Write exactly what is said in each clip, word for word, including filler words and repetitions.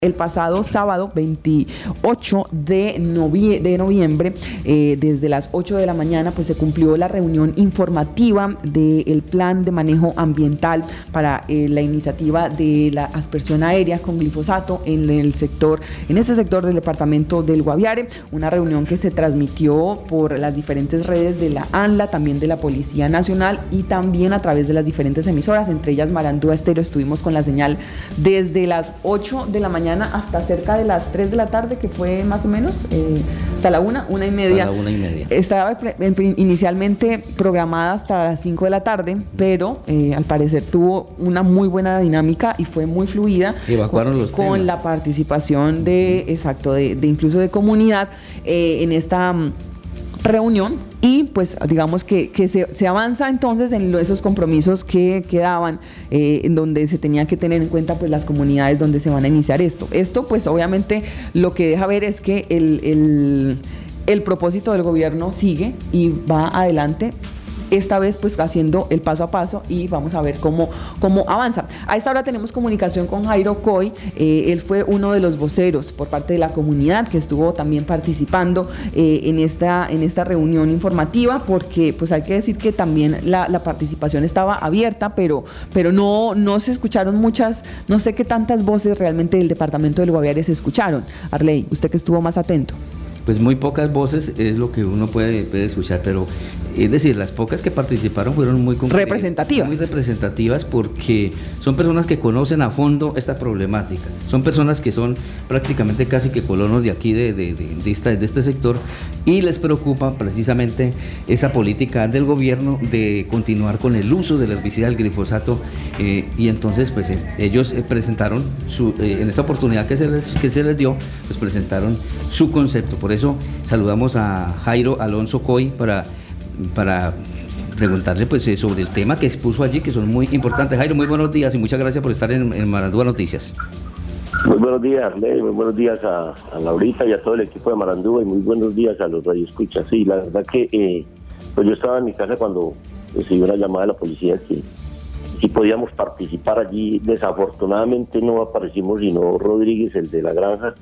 El pasado sábado veintiocho de noviembre, eh, desde las ocho de la mañana, pues se cumplió la reunión informativa del plan de manejo ambiental para eh, la iniciativa de la aspersión aérea con glifosato en el sector, en este sector del departamento del Guaviare. Una reunión que se transmitió por las diferentes redes de la ANLA, también de la Policía Nacional y también a través de las diferentes emisoras, entre ellas Marandúa Estéreo. Estuvimos con la señal desde las ocho de la mañana hasta cerca de las tres de la tarde, que fue más o menos eh, hasta la una, una y media. Hasta la una y media. Estaba inicialmente programada hasta las cinco de la tarde, pero eh, al parecer tuvo una muy buena dinámica y fue muy fluida. Evacuaron con, los con temas. la participación de, exacto, de, de incluso de comunidad eh, en esta um, reunión. Y pues digamos que, que se, se avanza entonces en lo, esos compromisos que quedaban, eh, en donde se tenía que tener en cuenta pues las comunidades donde se van a iniciar esto. Esto pues obviamente lo que deja ver es que el, el, el propósito del gobierno sigue y va adelante. Esta vez pues haciendo el paso a paso y vamos a ver cómo, cómo avanza. A esta hora tenemos comunicación con Jairo Coy. Eh, él fue uno de los voceros por parte de la comunidad que estuvo también participando eh, en, esta, en esta reunión informativa, porque pues hay que decir que también la, la participación estaba abierta, pero, pero no, no se escucharon muchas, no sé qué tantas voces realmente del departamento del Guaviare se escucharon. Arley, usted que estuvo más atento. Pues muy pocas voces es lo que uno puede, puede escuchar, pero es decir, las pocas que participaron fueron muy representativas. Muy representativas porque son personas que conocen a fondo esta problemática, son personas que son prácticamente casi que colonos de aquí, de, de, de, de, esta, de este sector, y les preocupa precisamente esa política del gobierno de continuar con el uso del herbicida del glifosato, eh, y entonces pues eh, ellos eh, presentaron, su, eh, en esta oportunidad que se, les, que se les dio, pues presentaron su concepto. Por eso saludamos a Jairo Alonso Coy para, para preguntarle pues sobre el tema que expuso allí, que son muy importantes. Jairo, muy buenos días y muchas gracias por estar en, en Marandúa Noticias. Muy buenos días, Ley, muy buenos días a, a Laurita y a todo el equipo de Marandúa, y muy buenos días a los radioescuchas. Sí, la verdad que eh, pues yo estaba en mi casa cuando recibí una llamada de la policía que si podíamos participar allí. Desafortunadamente no aparecimos sino Rodríguez, el de la granja,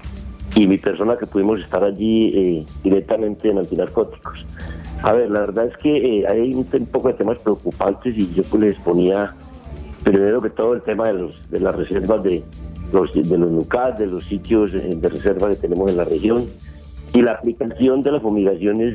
y mi persona, que pudimos estar allí eh, directamente en antinarcóticos. A ver, la verdad es que eh, hay un, un poco de temas preocupantes, y yo pues les ponía primero que todo el tema de los de las reservas de los de los NUCAD, de los sitios de, de reserva que tenemos en la región, y la aplicación de las fumigaciones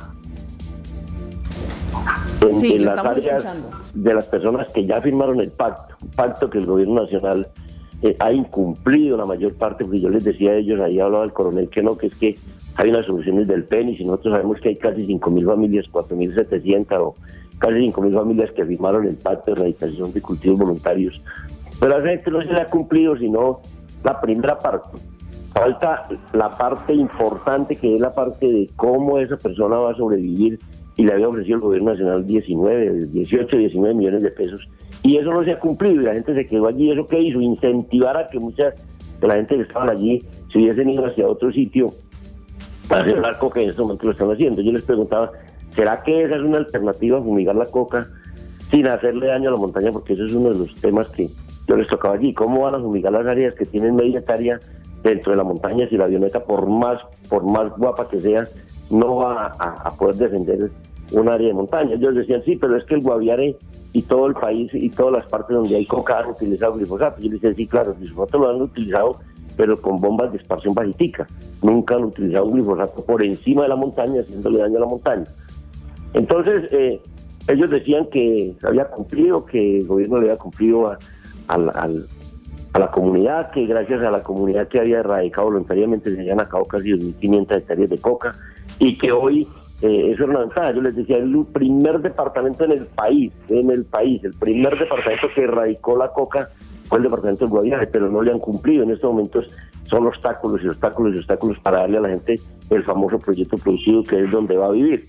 en, sí, en lo las áreas escuchando. De las personas que ya firmaron el pacto, un pacto que el gobierno nacional Eh, ha incumplido la mayor parte, porque yo les decía a ellos, ahí hablaba el coronel que no, que es que hay unas soluciones del P E N, y si nosotros sabemos que hay casi cinco mil familias, cuatro mil setecientas o casi cinco mil familias que firmaron el pacto de erradicación de cultivos voluntarios, pero a esa gente no se le ha cumplido sino la primera parte. Falta la parte importante, que es la parte de cómo esa persona va a sobrevivir, y le había ofrecido el gobierno nacional diecinueve, dieciocho, diecinueve millones de pesos, y eso no se ha cumplido, y la gente se quedó allí. ¿Eso qué hizo? Incentivar a que mucha de la gente que estaban allí se hubiesen ido hacia otro sitio para sembrar coca, y en este momento lo están haciendo. Yo les preguntaba, ¿será que esa es una alternativa a fumigar la coca sin hacerle daño a la montaña? Porque eso es uno de los temas que yo les tocaba allí. ¿Cómo van a fumigar las áreas que tienen media hectárea dentro de la montaña si la avioneta, por más, por más guapa que sea, no va a, a poder defender un área de montaña? Ellos decían, sí, pero es que el Guaviare y todo el país y todas las partes donde hay coca han utilizado glifosato. Yo les decía, sí, claro, el glifosato lo han utilizado, pero con bombas de expansión bajitica. Nunca han utilizado un glifosato por encima de la montaña, haciéndole daño a la montaña. Entonces, eh, ellos decían que se había cumplido, que el gobierno le había cumplido a, a, a, a la comunidad, que gracias a la comunidad que había erradicado voluntariamente se habían acabado casi dos mil quinientas hectáreas de coca, y que hoy eh, eso era una ventaja. Yo les decía, el primer departamento en el país, en el país, el primer departamento que erradicó la coca fue el departamento del Guaviare, pero no le han cumplido. En estos momentos son obstáculos y obstáculos y obstáculos para darle a la gente el famoso proyecto producido, que es donde va a vivir.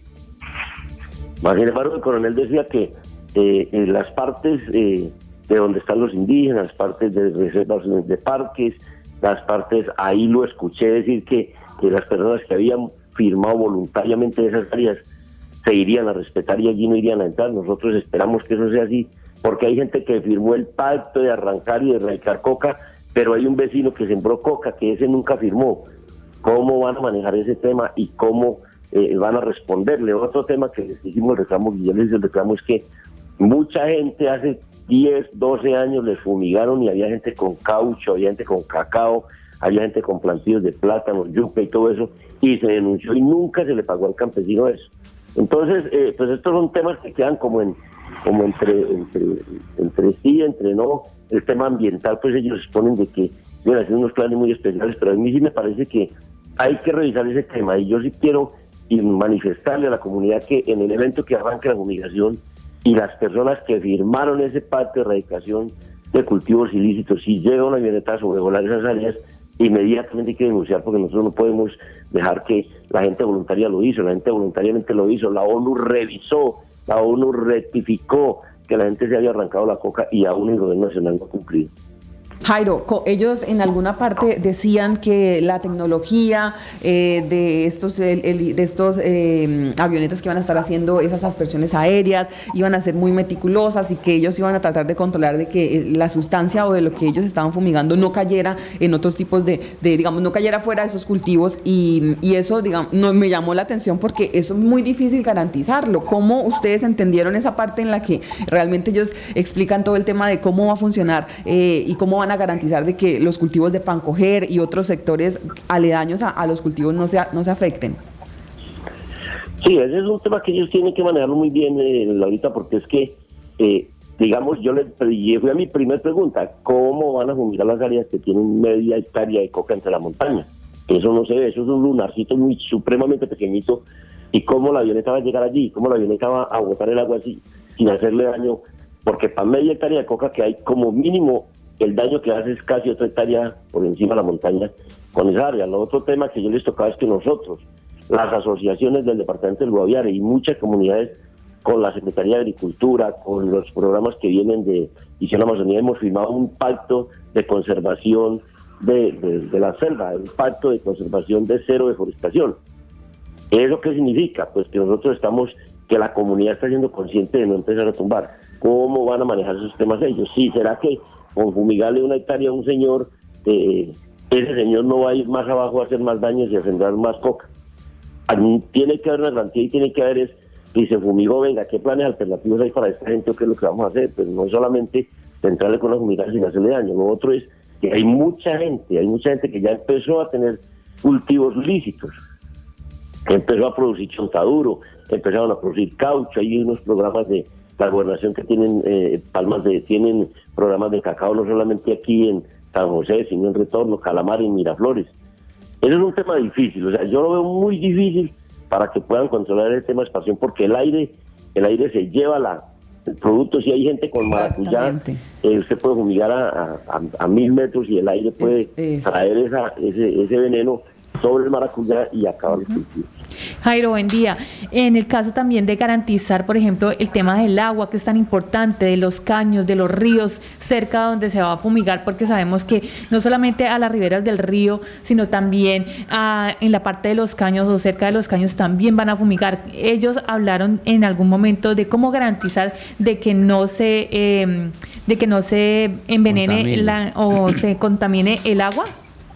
Más sin embargo, el coronel decía que eh, en las partes eh, de donde están los indígenas, las partes de reservas de parques, las partes, ahí lo escuché decir que, que las personas que habían firmado voluntariamente esas áreas se irían a respetar y allí no irían a entrar. Nosotros esperamos que eso sea así, porque hay gente que firmó el pacto de arrancar y de erradicar coca pero hay un vecino que sembró coca, que ese nunca firmó. ¿Cómo van a manejar ese tema y cómo eh, van a responderle? Otro tema que les hicimos el reclamo, y yo les hice el reclamo, es que mucha gente hace diez, doce años les fumigaron y había gente con caucho, había gente con cacao, había gente con plantillos de plátano, yuca y todo eso, y se denunció y nunca se le pagó al campesino eso. Entonces, eh, pues estos son temas que quedan como en como entre, entre, entre sí, entre no. El tema ambiental, pues ellos exponen de que deben hacer unos planes muy especiales, pero a mí sí me parece que hay que revisar ese tema, y yo sí quiero manifestarle a la comunidad que en el evento que arranque la fumigación y las personas que firmaron ese pacto de erradicación de cultivos ilícitos, si llega una avioneta a sobrevolar esas áreas, inmediatamente hay que denunciar, porque nosotros no podemos dejar que la gente voluntaria lo hizo, la gente voluntariamente lo hizo, la ONU revisó, la ONU rectificó que la gente se había arrancado la coca y aún el gobierno nacional no ha cumplido. Jairo, ellos en alguna parte decían que la tecnología eh, de estos el, el, de estos eh, avionetas que iban a estar haciendo esas aspersiones aéreas iban a ser muy meticulosas y que ellos iban a tratar de controlar de que la sustancia o de lo que ellos estaban fumigando no cayera en otros tipos de, de digamos, no cayera fuera de esos cultivos, y, y eso, digamos, no, me llamó la atención porque eso es muy difícil garantizarlo. ¿Cómo ustedes entendieron esa parte en la que realmente ellos explican todo el tema de cómo va a funcionar eh, y cómo van a garantizar de que los cultivos de Pancoger y otros sectores aledaños a, a los cultivos no se, no se afecten? Sí, ese es un tema que ellos tienen que manejarlo muy bien, eh, ahorita, porque es que, eh, digamos, yo les fui a mi primera pregunta, ¿cómo van a fumigar las áreas que tienen media hectárea de coca entre la montaña? Eso no se ve, eso es un lunarcito muy supremamente pequeñito, y cómo la avioneta va a llegar allí, cómo la avioneta va a botar el agua así, sin hacerle daño, porque para media hectárea de coca que hay, como mínimo, el daño que hace es casi otra hectárea por encima de la montaña con esa área. Lo otro tema que yo les tocaba es que nosotros, las asociaciones del departamento del Guaviare y muchas comunidades, con la Secretaría de Agricultura, con los programas que vienen de Visión Amazonía, hemos firmado un pacto de conservación de, de, de la selva, un pacto de conservación de cero deforestación. ¿Eso qué significa? Pues que nosotros estamos, que la comunidad está siendo consciente de no empezar a tumbar. ¿Cómo van a manejar esos temas ellos? Sí, ¿será que con fumigarle una hectárea a un señor, eh, ese señor no va a ir más abajo a hacer más daños y a sembrar más coca? Tiene que haber una garantía y tiene que haber, es, si se fumigó, venga, ¿qué planes alternativos hay para esta gente o qué es lo que vamos a hacer? Pues no solamente centrarle con la fumigada sin hacerle daño. Lo otro es que hay mucha gente, hay mucha gente que ya empezó a tener cultivos lícitos, que empezó a producir chontaduro, empezaron a producir caucho, hay unos programas de la gobernación que tienen eh, palmas de, tienen programas de cacao no solamente aquí en San José, sino en Retorno, Calamar y Miraflores. Eso es un tema difícil, o sea, yo lo veo muy difícil para que puedan controlar el tema de expansión, porque el aire, el aire se lleva la, el producto. Si hay gente con maracuyá, eh, usted puede fumigar a, a, a mil metros y el aire puede es, es. traer esa, ese, ese veneno sobre el maracuyá y acabar el cultivo. Jairo, buen día. En el caso también de garantizar, por ejemplo, el tema del agua, que es tan importante, de los caños, de los ríos cerca donde se va a fumigar, porque sabemos que no solamente a las riberas del río, sino también a, en la parte de los caños o cerca de los caños también van a fumigar. Ellos hablaron en algún momento de cómo garantizar de que no se, eh, de que no se envenene la, o se contamine el agua.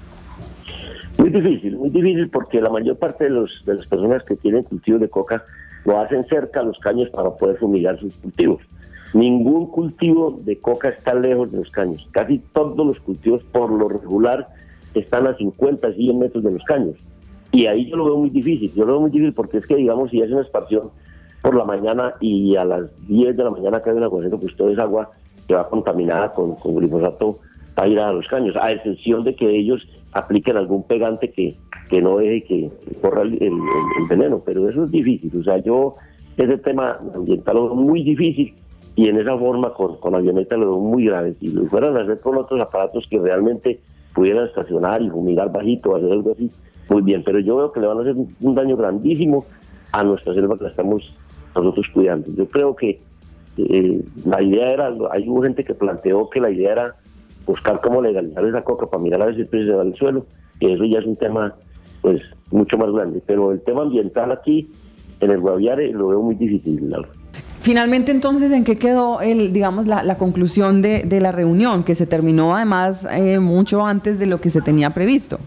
Muy difícil, muy difícil, porque la mayor parte de, los, de las personas que tienen cultivos de coca lo hacen cerca a los caños para poder fumigar sus cultivos. Ningún cultivo de coca está lejos de los caños. Casi todos los cultivos, por lo regular, están a cincuenta, cien metros de los caños. Y ahí yo lo veo muy difícil. Yo lo veo muy difícil porque es que, digamos, si es una expansión por la mañana y a las diez de la mañana cae un aguacero, pues toda esa agua que va contaminada con, con glifosato va a ir a los caños, a excepción de que ellos apliquen algún pegante que, que no deje que corra el, el, el veneno, pero eso es difícil. O sea, yo ese tema ambiental lo veo muy difícil, y en esa forma con, con avioneta lo veo muy grave. Si lo fueran a hacer con otros aparatos que realmente pudieran estacionar y fumigar bajito, hacer algo así, muy bien, pero yo veo que le van a hacer un, un daño grandísimo a nuestra selva que la estamos nosotros cuidando. Yo creo que eh, la idea era, hay hubo gente que planteó que la idea era buscar cómo legalizar esa coca para mirar a ver si el precio se va al suelo, y eso ya es un tema pues mucho más grande, pero el tema ambiental aquí en el Guaviare lo veo muy difícil, Laura. Finalmente, entonces, ¿en qué quedó el, digamos, la, la conclusión de, de la reunión, que se terminó además eh, mucho antes de lo que se tenía previsto?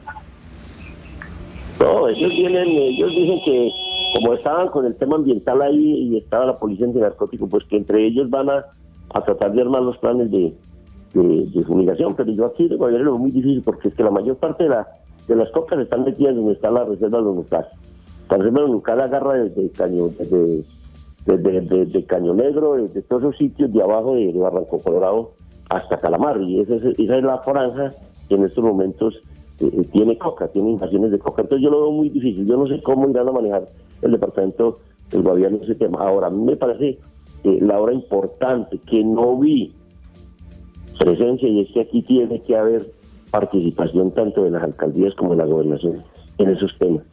No, ellos vienen, ellos dicen que como estaban con el tema ambiental ahí y estaba la policía antinarcótico, pues que entre ellos van a, a tratar de armar los planes de, de, de fumigación, pero yo aquí de Guaviare lo veo muy difícil porque es que la mayor parte de, la, de las cocas están metidas donde está la reserva de los Nucar. La reserva de los Nucar agarra desde Caño, desde, desde, desde, desde Caño Negro, desde todos esos sitios de abajo de, de Barranco Colorado hasta Calamar, y esa es, esa es la franja que en estos momentos eh, tiene coca, tiene invasiones de coca. Entonces yo lo veo muy difícil, yo no sé cómo irán a manejar el departamento del Guaviare ese tema. Ahora, a mí me parece eh, la hora importante que no vi presencia, y es que aquí tiene que haber participación tanto de las alcaldías como de la gobernación en esos temas.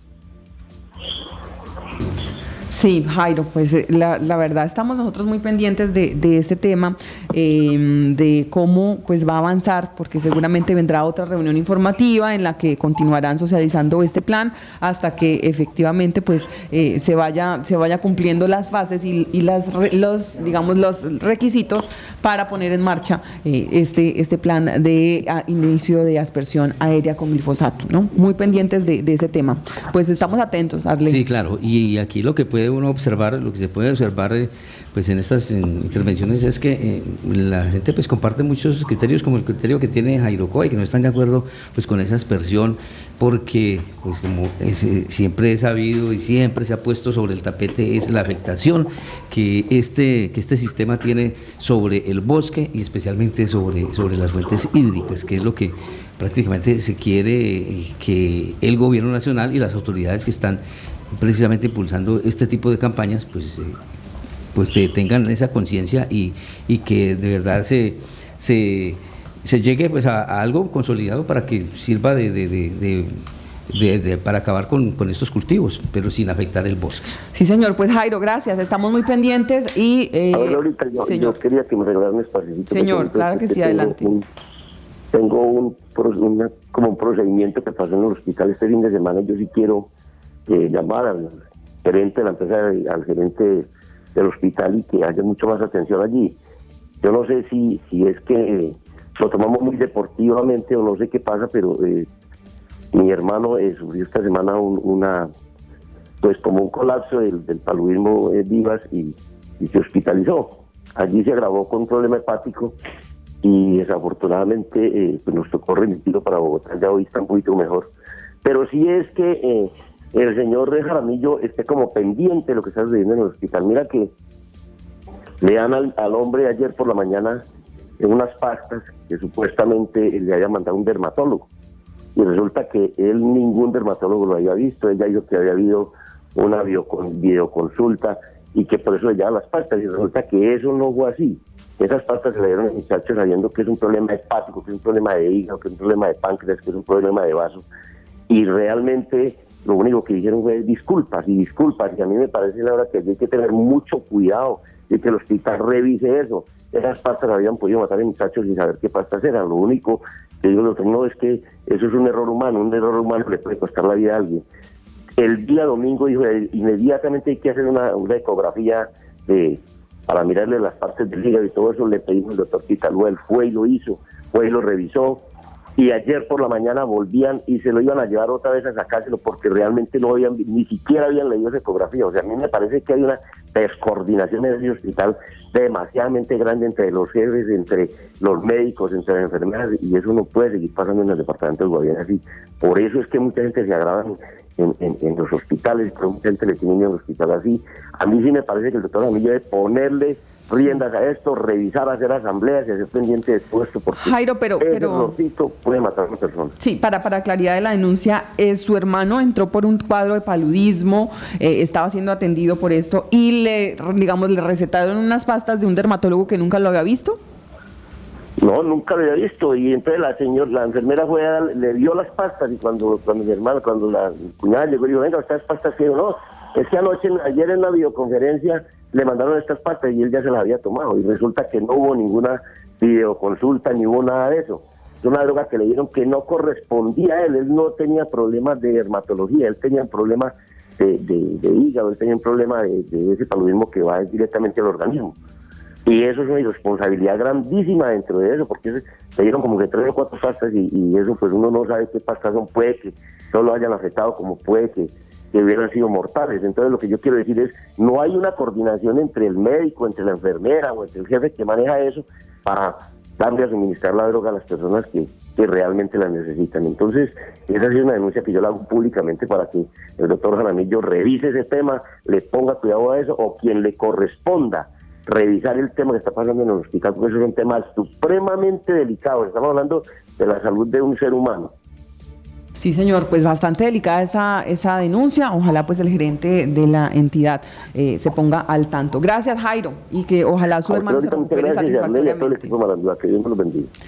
Sí, Jairo, pues eh, la, la verdad estamos nosotros muy pendientes de, de este tema, eh, de cómo pues va a avanzar, porque seguramente vendrá otra reunión informativa en la que continuarán socializando este plan hasta que efectivamente pues eh, se vaya se vaya cumpliendo las fases y, y las los digamos los requisitos para poner en marcha eh, este este plan de a, inicio de aspersión aérea con glifosato, ¿no? Muy pendientes de, de ese tema. Pues estamos atentos, Arley. Sí, claro, y aquí lo que puede uno observar, lo que se puede observar eh, pues en estas en, intervenciones es que eh, la gente pues comparte muchos criterios, como el criterio que tiene Jairo Coy, que no están de acuerdo pues con esa aspersión, porque pues como es, eh, siempre he sabido y siempre se ha puesto sobre el tapete es la afectación que este que este sistema tiene sobre el bosque y especialmente sobre sobre las fuentes hídricas, que es lo que prácticamente se quiere que el gobierno nacional y las autoridades que están precisamente impulsando este tipo de campañas pues eh, pues eh, tengan esa conciencia y, y que de verdad se se, se llegue pues a, a algo consolidado para que sirva de, de, de, de De, de, para acabar con, con estos cultivos, pero sin afectar el bosque. Sí, señor. Pues Jairo, gracias. Estamos muy pendientes y... Eh, a ver, ahorita yo, señor. yo quería que me regalaran un espacito. Señor, claro que sí, adelante. Un, tengo un, una, como un procedimiento que pasó en el hospital este fin de semana. Yo sí quiero eh, llamar al gerente de la empresa, al gerente del hospital y que haya mucho más atención allí. Yo no sé si, si es que eh, lo tomamos muy deportivamente o no sé qué pasa, pero... Eh, mi hermano eh, sufrió esta semana un, una, pues como un colapso del, del paludismo eh, vivas y, y se hospitalizó. Allí se agravó con un problema hepático y desafortunadamente eh, pues nos tocó remitirlo para Bogotá. Ya hoy está un poquito mejor. Pero sí es que eh, el señor Jaramillo esté como pendiente de lo que está sucediendo en el hospital. Mira que le dan al, al hombre ayer por la mañana en unas pastas que supuestamente le había mandado un dermatólogo. Y resulta que él ningún dermatólogo lo había visto. Ella dijo que había habido una videoconsulta y que por eso le llevaban las pastas, y resulta que eso no fue así. Esas pastas se le dieron al muchacho sabiendo que es un problema hepático, que es un problema de hígado, que es un problema de páncreas, que es un problema de vaso, y realmente lo único que dijeron fue disculpas y disculpas, y a mí me parece la verdad que hay que tener mucho cuidado de que el hospital revise eso. Esas pastas habían podido matar a muchachos sin saber qué pastas eran. Lo único que digo lo otro, no es que eso es un error humano, un error humano le puede costar la vida a alguien. El día domingo dijo, inmediatamente hay que hacer una, una ecografía de, para mirarle las partes del hígado y todo eso. Le pedimos al doctor Pitalúa, él fue y lo hizo, fue y lo revisó, y ayer por la mañana volvían y se lo iban a llevar otra vez a sacárselo porque realmente no habían, ni siquiera habían leído esa ecografía. O sea, a mí me parece que hay una descoordinación en ese hospital demasiadamente grande entre los jefes, entre los médicos, entre las enfermeras, y eso no puede seguir pasando en el departamento del gobierno así. Por eso es que mucha gente se agrava en, en, en los hospitales, pero mucha gente le tiene miedo al hospital así. A mí sí me parece que el doctor Jaramillo debe ponerle riendas a esto, revisar, hacer asambleas y hacer pendiente de todo esto, porque Jairo, pero, ese pero rosito puede matar a una persona. Sí, para, para claridad de la denuncia, eh, su hermano entró por un cuadro de paludismo, eh, estaba siendo atendido por esto y le, digamos, le recetaron unas pastas de un dermatólogo que nunca lo había visto. No, nunca lo había visto, y entonces la señora, la enfermera fue a, le dio las pastas, y cuando cuando mi hermano, cuando la cuñada llegó y dijo, venga, estas pastas que no, es que anoche, ayer en la videoconferencia le mandaron estas pastas y él ya se las había tomado, y resulta que no hubo ninguna videoconsulta, ni hubo nada de eso. Es una droga que le dieron que no correspondía a él, él no tenía problemas de dermatología, él tenía problemas de, de, de hígado, él tenía un problema de, de ese paludismo que va directamente al organismo. Y eso es una irresponsabilidad grandísima dentro de eso, porque se dieron como que tres o cuatro pastas y, y eso pues uno no sabe qué pastas son, puede que no lo hayan afectado, como puede que, que hubieran sido mortales. Entonces lo que yo quiero decir es, no hay una coordinación entre el médico, entre la enfermera o entre el jefe que maneja eso para darle a suministrar la droga a las personas que, que realmente la necesitan. Entonces, esa es una denuncia que yo la hago públicamente para que el doctor Jaramillo revise ese tema, le ponga cuidado a eso, o quien le corresponda revisar el tema que está pasando en el hospital, porque eso es un tema supremamente delicado. Estamos hablando de la salud de un ser humano. Sí, señor, pues bastante delicada esa, esa denuncia. Ojalá pues el gerente de la entidad eh, se ponga al tanto. Gracias, Jairo, y que ojalá su hermano se recupere satisfactoriamente. Que Dios me los bendiga.